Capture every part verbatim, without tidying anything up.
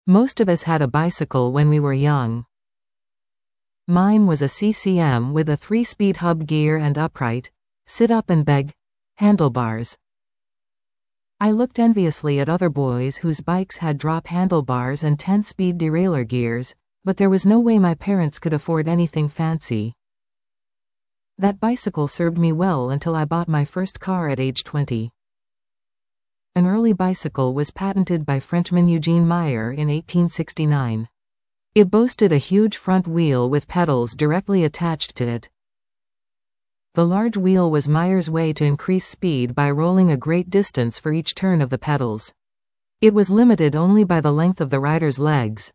Most of us had a bicycle when we were young. Mine was a C C M with a three-speed hub gear and upright, sit-up and beg, handlebars. I looked enviously at other boys whose bikes had drop handlebars and ten-speed derailleur gears, but there was no way my parents could afford anything fancy. That bicycle served me well until I bought my first car at age twenty. An early bicycle was patented by Frenchman Eugene Meyer in eighteen sixty-nine. It boasted a huge front wheel with pedals directly attached to it. The large wheel was Meyer's way to increase speed by rolling a great distance for each turn of the pedals. It was limited only by the length of the rider's legs.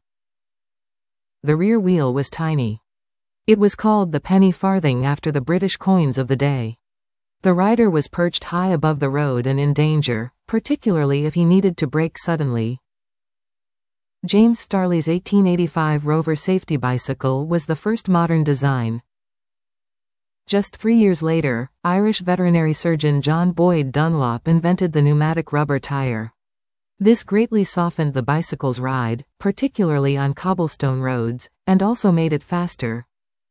The rear wheel was tiny. It was called the penny farthing after the British coins of the day. The rider was perched high above the road and in danger, particularly if he needed to brake suddenly. James Starley's eighteen eighty-five Rover safety bicycle was the first modern design. Just three years later, Irish veterinary surgeon John Boyd Dunlop invented the pneumatic rubber tire. This greatly softened the bicycle's ride, particularly on cobblestone roads, and also made it faster.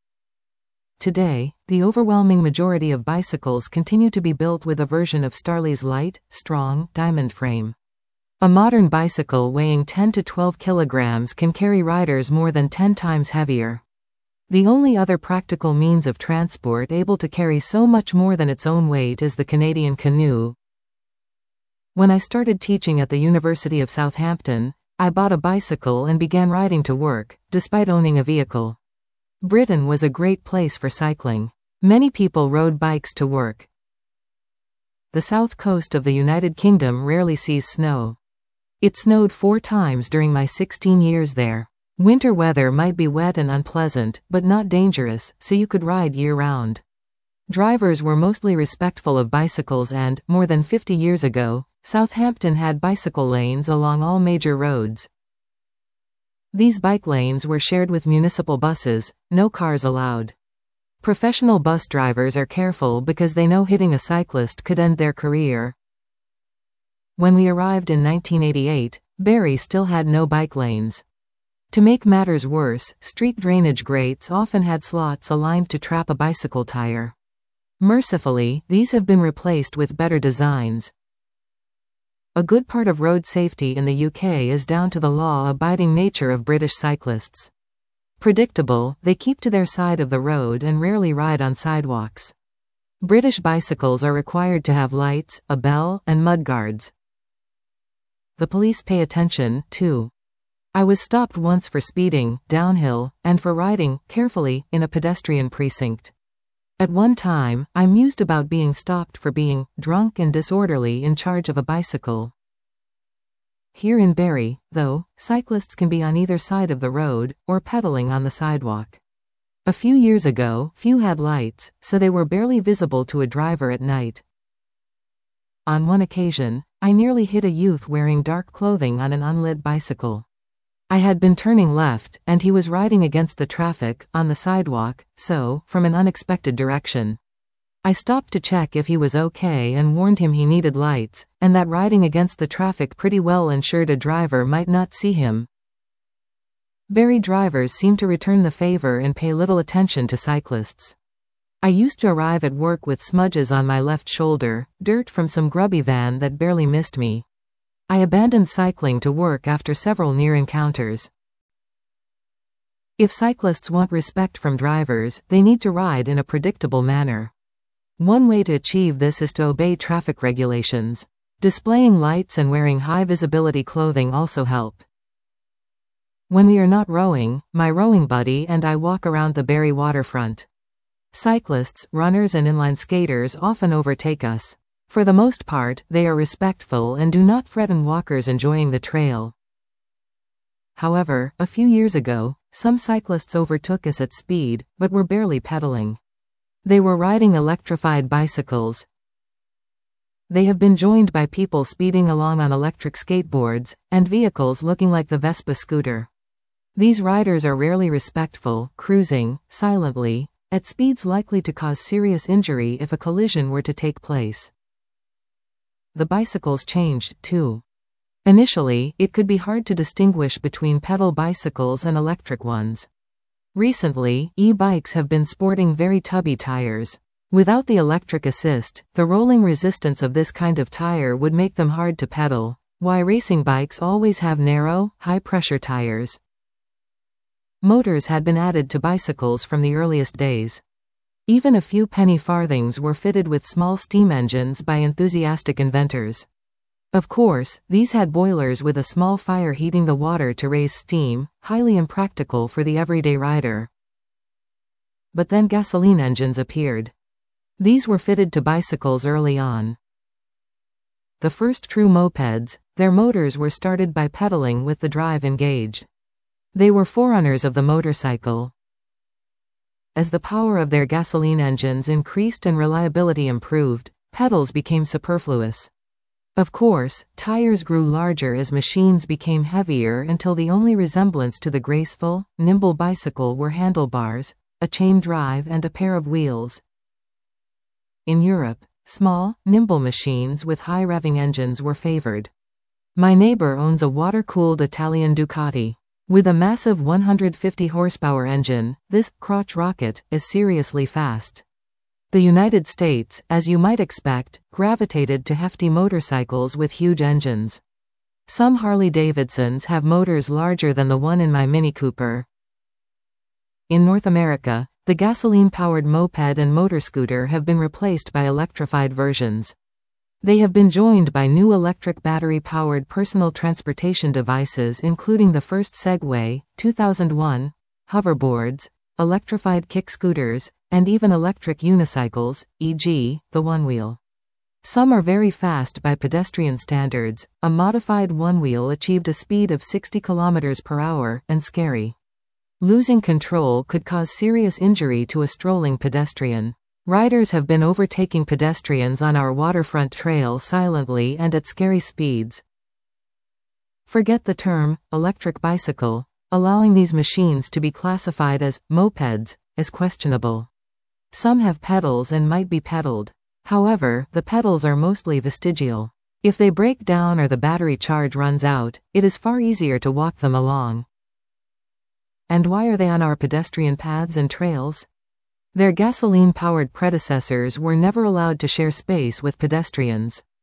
Today, the overwhelming majority of bicycles continue to be built with a version of Starley's light, strong, diamond frame. A modern bicycle weighing ten to twelve kilograms can carry riders more than ten times heavier. The only other practical means of transport able to carry so much more than its own weight is the Canadian canoe. When I started teaching at the University of Southampton, I bought a bicycle and began riding to work, despite owning a vehicle. Britain was a great place for cycling. Many people rode bikes to work. The south coast of the United Kingdom rarely sees snow. It snowed four times during my sixteen years there. Winter weather might be wet and unpleasant, but not dangerous, so you could ride year-round. Drivers were mostly respectful of bicycles and, more than fifty years ago, Southampton had bicycle lanes along all major roads. These bike lanes were shared with municipal buses, no cars allowed. Professional bus drivers are careful because they know hitting a cyclist could end their career. When we arrived in nineteen eighty-eight, Barrie still had no bike lanes. To make matters worse, street drainage grates often had slots aligned to trap a bicycle tire. Mercifully, these have been replaced with better designs. A good part of road safety in the U K is down to the law-abiding nature of British cyclists. Predictable, they keep to their side of the road and rarely ride on sidewalks. British bicycles are required to have lights, a bell, and mudguards. The police pay attention, too. I was stopped once for speeding, downhill, and for riding, carefully, in a pedestrian precinct. At one time, I mused about being stopped for being drunk and disorderly in charge of a bicycle. Here in Barrie, though, cyclists can be on either side of the road, or pedaling on the sidewalk. A few years ago, few had lights, so they were barely visible to a driver at night. On one occasion, I nearly hit a youth wearing dark clothing on an unlit bicycle. I had been turning left, and he was riding against the traffic, on the sidewalk, so, from an unexpected direction. I stopped to check if he was okay and warned him he needed lights, and that riding against the traffic pretty well ensured a driver might not see him. Barrie drivers seem to return the favor and pay little attention to cyclists. I used to arrive at work with smudges on my left shoulder, dirt from some grubby van that barely missed me. I abandoned cycling to work after several near encounters. If cyclists want respect from drivers, they need to ride in a predictable manner. One way to achieve this is to obey traffic regulations. Displaying lights and wearing high-visibility clothing also help. When we are not rowing, my rowing buddy and I walk around the Barrie waterfront. Cyclists, runners and inline skaters often overtake us. For the most part, they are respectful and do not threaten walkers enjoying the trail. However, a few years ago, some cyclists overtook us at speed, but were barely pedaling. They were riding electrified bicycles. They have been joined by people speeding along on electric skateboards, and vehicles looking like the Vespa scooter. These riders are rarely respectful, cruising, silently, at speeds likely to cause serious injury if a collision were to take place. The bicycles changed, too. Initially, it could be hard to distinguish between pedal bicycles and electric ones. Recently, e-bikes have been sporting very tubby tires. Without the electric assist, the rolling resistance of this kind of tire would make them hard to pedal, while racing bikes always have narrow, high-pressure tires. Motors had been added to bicycles from the earliest days. Even a few penny farthings were fitted with small steam engines by enthusiastic inventors. Of course, these had boilers with a small fire heating the water to raise steam, highly impractical for the everyday rider. But then gasoline engines appeared. These were fitted to bicycles early on. The first true mopeds, their motors were started by pedaling with the drive engaged. They were forerunners of the motorcycle. As the power of their gasoline engines increased and reliability improved, pedals became superfluous. Of course, tires grew larger as machines became heavier until the only resemblance to the graceful, nimble bicycle were handlebars, a chain drive and a pair of wheels. In Europe, small, nimble machines with high revving engines were favored. My neighbor owns a water-cooled Italian Ducati. With a massive one hundred fifty horsepower engine, this crotch rocket is seriously fast. The United States, as you might expect, gravitated to hefty motorcycles with huge engines. Some Harley-Davidsons have motors larger than the one in my Mini Cooper. In North America, the gasoline-powered moped and motorscooter have been replaced by electrified versions. They have been joined by new electric battery-powered personal transportation devices including the first Segway, two thousand one, hoverboards, electrified kick scooters, and even electric unicycles, for example, the one-wheel. Some are very fast by pedestrian standards. A modified one-wheel achieved a speed of sixty kilometers per hour, and scary. Losing control could cause serious injury to a strolling pedestrian. Riders have been overtaking pedestrians on our waterfront trail silently and at scary speeds. Forget the term, electric bicycle. Allowing these machines to be classified as mopeds is questionable. Some have pedals and might be pedaled. However, the pedals are mostly vestigial. If they break down or the battery charge runs out, it is far easier to walk them along. And why are they on our pedestrian paths and trails? Their gasoline-powered predecessors were never allowed to share space with pedestrians.